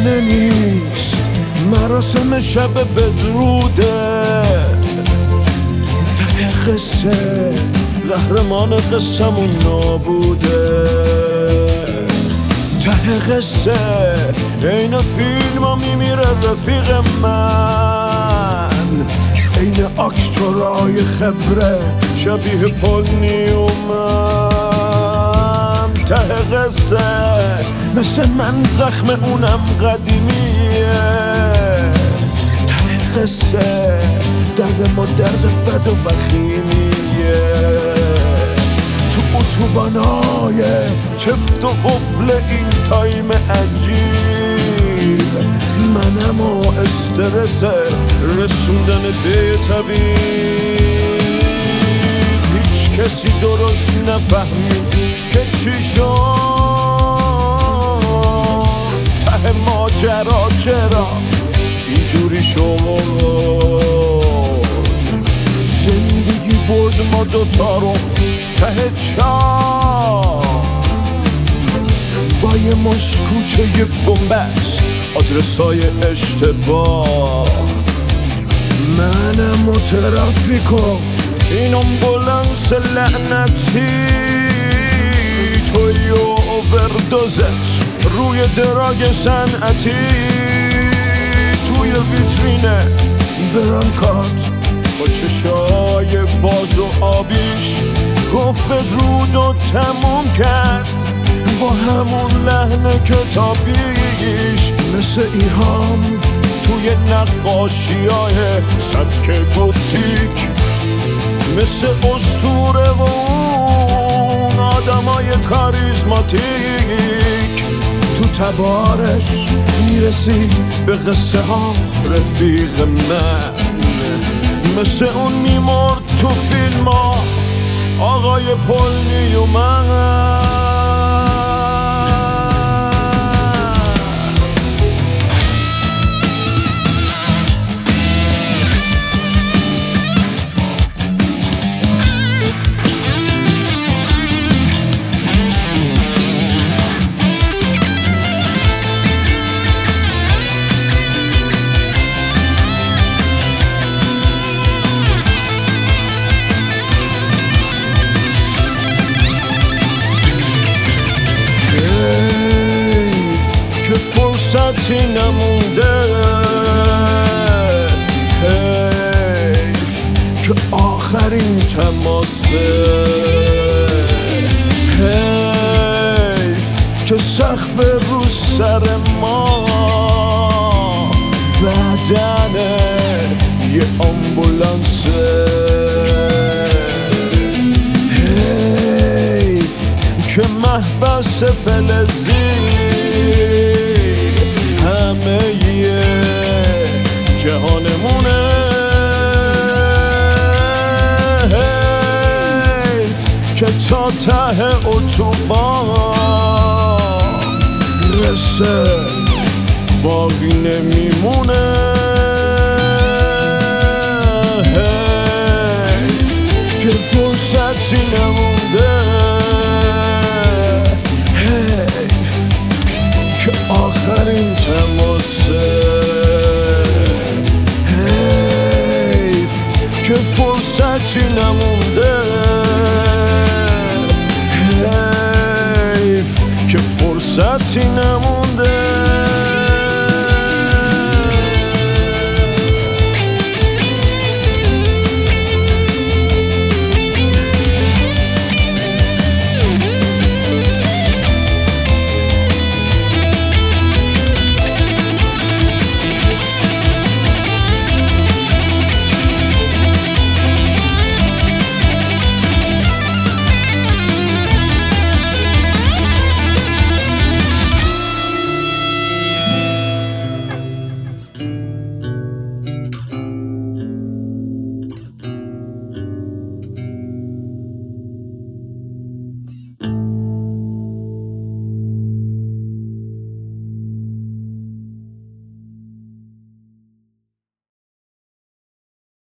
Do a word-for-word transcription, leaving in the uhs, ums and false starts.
خونه نیست، مراسم شب بدروده. ته قصه قهرمان قصمون نابوده. ته قصه این فیلم ها میمیره رفیق من، این اکتورای خبره شبیه پل نیومن. ته قصه مثل من زخم اونم قدیمیه. ته قصه درد ما درد بد و وخیمیه. تو اتوبانای چفت و قفل این تایم عجیب، منم و استرس رسوندن به طبیب. هیچ کسی درست نفهمید که چی شد. ته ماجرا چرا اینجوری شد؟ زندگی برد ما دوتا رو ته چاه. با یه مش کوچه یه بومبست آدرسای اشتباه. منم و ترافیکو این امبولانس لعنتی، توی و اووردوزت روی دراگ صنعتی. توی ویترینه برانکارت با چشای باز و آبیش گفت بدرود و تموم کرد با همون لحن کتابیش. مثل ایهام توی نقاشیای سبک گوتیک، مثل اسطوره و اون آدمای کاریزماتیک. تو تبارش میرسید به قصه ها رفیق من، مثل اون میمرد تو فیلم ها آقای پل نیومن. که فرصتی نمونده، حیف که آخرین تماسه، حیف که سقف رو سر ما بدنه یه آمبولانسه. حیف که محبس فلزی همه یه جهانمونه. حیف که تا ته اتوبان رسه باقی نمیمونه. حیف که فرصتی نمونده، حیف که آخرین تماسه، حیف که فرصتی نمونده، حیف که فرصتی نمونده.